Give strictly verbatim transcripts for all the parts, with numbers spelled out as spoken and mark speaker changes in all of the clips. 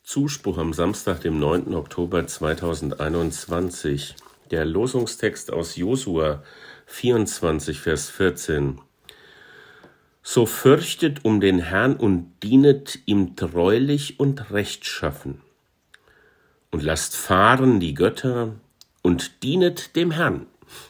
Speaker 1: Zuspruch am Samstag, dem neunten Oktober zweitausendeinundzwanzig. Der Losungstext aus Josua vierundzwanzig, Vers vierzehn. So fürchtet um den Herrn und dienet ihm treulich und rechtschaffen. Und lasst fahren die Götter und dienet dem Herrn.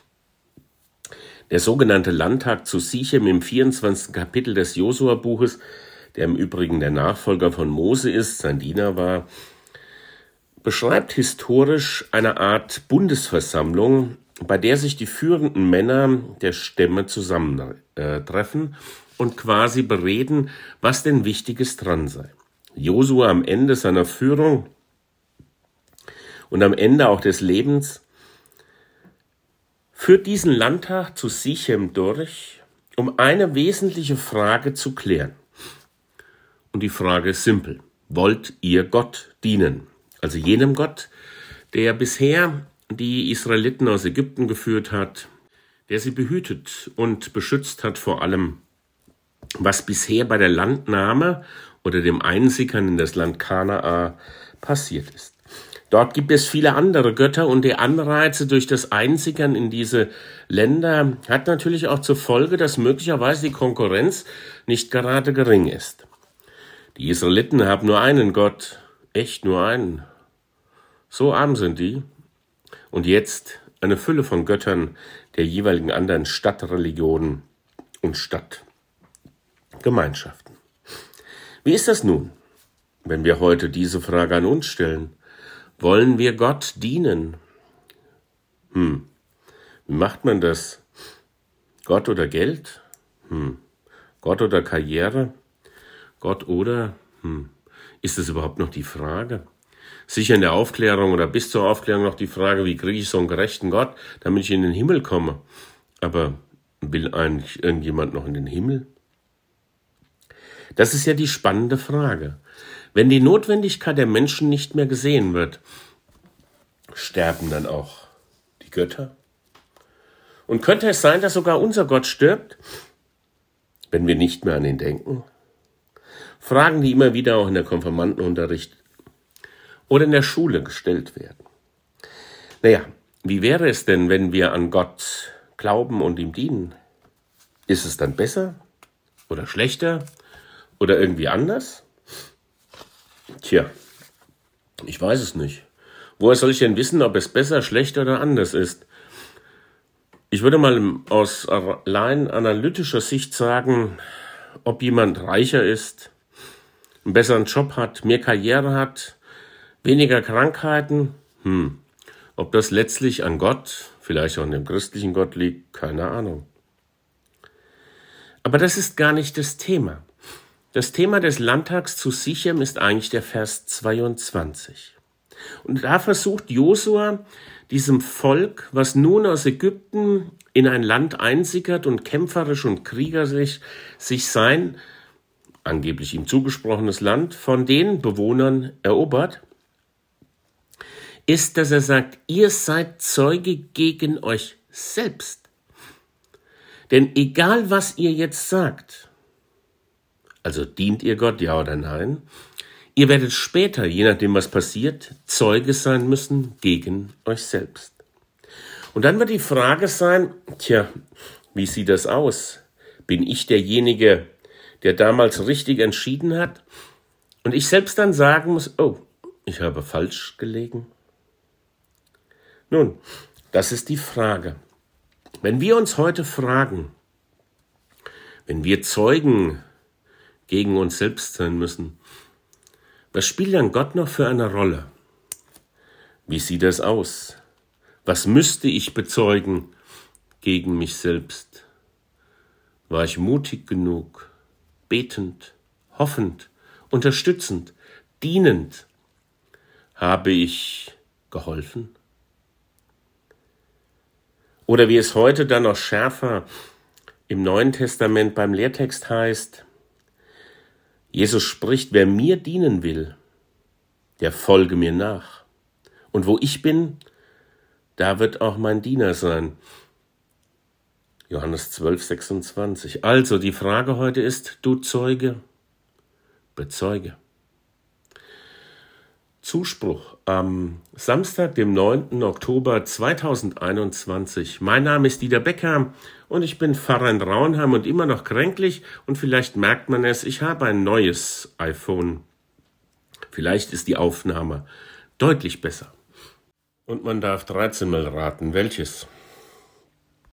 Speaker 1: Der sogenannte Landtag zu Sichem im vierundzwanzigsten Kapitel des Josua-Buches, der im Übrigen der Nachfolger von Mose ist, sein Diener war, beschreibt historisch eine Art Bundesversammlung, bei der sich die führenden Männer der Stämme zusammentreffen und quasi bereden, was denn Wichtiges dran sei. Josua am Ende seiner Führung und am Ende auch des Lebens führt diesen Landtag zu Sichem durch, um eine wesentliche Frage zu klären. Und die Frage ist simpel. Wollt ihr Gott dienen? Also jenem Gott, der bisher die Israeliten aus Ägypten geführt hat, der sie behütet und beschützt hat vor allem, was bisher bei der Landnahme oder dem Einsickern in das Land Kanaan passiert ist. Dort gibt es viele andere Götter und die Anreize durch das Einsickern in diese Länder hat natürlich auch zur Folge, dass möglicherweise die Konkurrenz nicht gerade gering ist. Die Israeliten haben nur einen Gott, echt nur einen. So arm sind die. Und jetzt eine Fülle von Göttern der jeweiligen anderen Stadtreligionen und Stadtgemeinschaften. Wie ist das nun, wenn wir heute diese Frage an uns stellen? Wollen wir Gott dienen? Hm. Wie macht man das? Gott oder Geld? Hm. Gott oder Karriere? Gott oder? Hm. Ist das überhaupt noch die Frage? Sicher in der Aufklärung oder bis zur Aufklärung noch die Frage, wie kriege ich so einen gerechten Gott, damit ich in den Himmel komme. Aber will eigentlich irgendjemand noch in den Himmel? Das ist ja die spannende Frage. Wenn die Notwendigkeit der Menschen nicht mehr gesehen wird, sterben dann auch die Götter? Und könnte es sein, dass sogar unser Gott stirbt, wenn wir nicht mehr an ihn denken? Fragen, die immer wieder auch in der Konfirmandenunterricht oder in der Schule gestellt werden. Naja, wie wäre es denn, wenn wir an Gott glauben und ihm dienen? Ist es dann besser oder schlechter oder irgendwie anders? Tja, ich weiß es nicht. Woher soll ich denn wissen, ob es besser, schlechter oder anders ist? Ich würde mal aus allein analytischer Sicht sagen, ob jemand reicher ist, einen besseren Job hat, mehr Karriere hat, weniger Krankheiten, hm, ob das letztlich an Gott, vielleicht auch an dem christlichen Gott liegt, keine Ahnung. Aber das ist gar nicht das Thema. Das Thema des Landtags zu Sichem ist eigentlich der Vers zweiundzwanzig. Und da versucht Josua diesem Volk, was nun aus Ägypten in ein Land einsickert und kämpferisch und kriegerisch sich sein, angeblich ihm zugesprochenes Land, von den Bewohnern erobert, ist, dass er sagt, ihr seid Zeuge gegen euch selbst. Denn egal, was ihr jetzt sagt, also dient ihr Gott, ja oder nein, ihr werdet später, je nachdem was passiert, Zeuge sein müssen gegen euch selbst. Und dann wird die Frage sein, tja, wie sieht das aus? Bin ich derjenige, der damals richtig entschieden hat? Und ich selbst dann sagen muss, oh, ich habe falsch gelegen? Nun, das ist die Frage. Wenn wir uns heute fragen, wenn wir Zeugen gegen uns selbst sein müssen, was spielt dann Gott noch für eine Rolle? Wie sieht das aus? Was müsste ich bezeugen gegen mich selbst? War ich mutig genug, betend, hoffend, unterstützend, dienend? Habe ich geholfen? Oder wie es heute dann noch schärfer im Neuen Testament beim Lehrtext heißt, Jesus spricht, wer mir dienen will, der folge mir nach. Und wo ich bin, da wird auch mein Diener sein. Johannes zwölf, sechsundzwanzig. Also die Frage heute ist, du Zeuge, bezeuge. Zuspruch am Samstag, dem neunten Oktober zweitausendeinundzwanzig. Mein Name ist Dieter Becker und ich bin Pfarrer in Rauenheim und immer noch kränklich und vielleicht merkt man es, ich habe ein neues iPhone. Vielleicht ist die Aufnahme deutlich besser. Und man darf dreizehn Mal raten, welches.